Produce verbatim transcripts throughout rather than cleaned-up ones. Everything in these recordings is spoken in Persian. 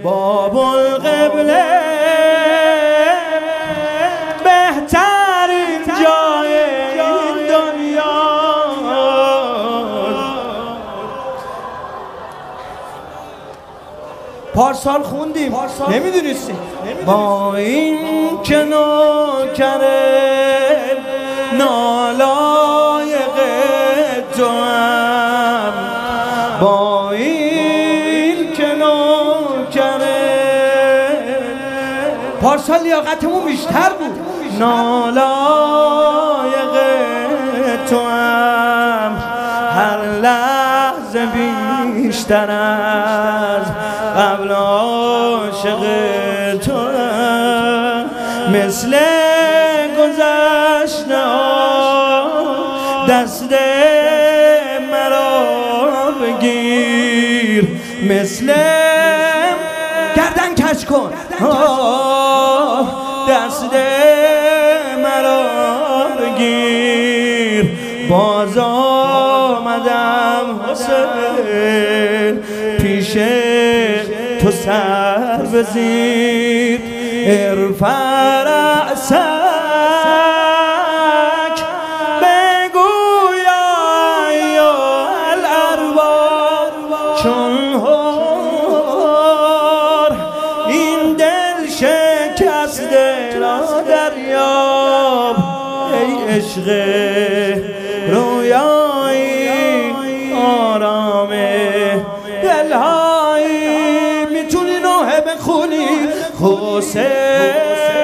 باب القبله بهترین جای این دنیا. پارسال خوندیم نمیدونستی با این که نوکره نالایق تو هم، با این که نوکره پارسال لیاقتمون بیشتر بود، نالایق تو هم هر لحظه بیشتر از قبل عاشق تو هم، مثل گذشته دست مرا بگیر، مثل گردن کج کن دست مرا بگیر. باز آمدم حسین پیش تو سر بزیر، ارفع رأسک بگو یا ایها الارواح چون هار، این دل شکسته را دریاب ای عشق رویایی آرام دلهایی. میتونی نوحه بخونی حسین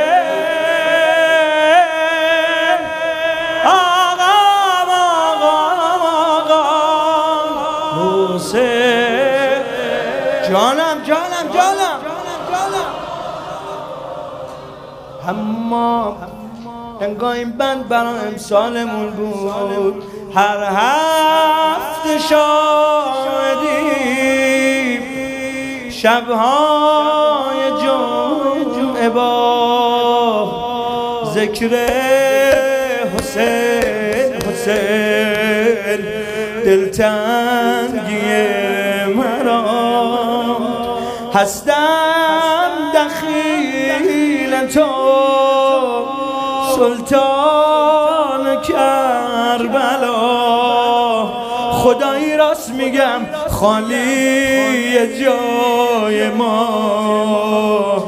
آقام آقام آقام حسین جانم جانم جانم اما انگاه این بند برای امسالمون بود، هر هفته شاهدیم شبهای جمعه با ذکر حسین حسین، دلتنگی مرا هستم دخیل تو سلطان کربلا. خدایی راست میگم خالی جای ما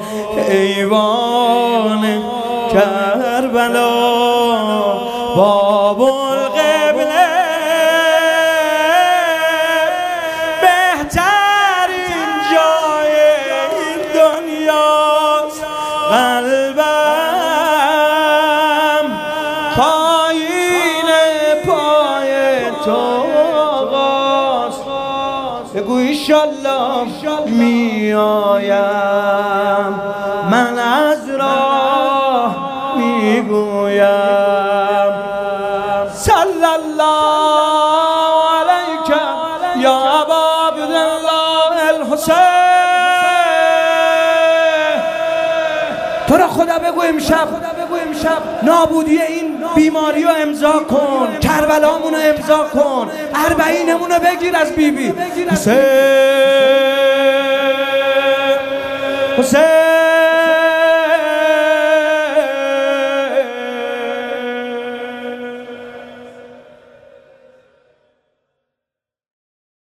ایوان کربلا. باب القبله بهترین جای این دنیاست، قلبم پایین پای تو آقاست. بگو ایشالله می آیم من از راه می گویم صلی الله علیک یا ابا عبدالله الحسین. تو را خدا بگو امشب نابودی این بیماری رو امضا کن، کربلامون رو امضا کن، اربعینمون رو بگیر از بی بی حسین حسین.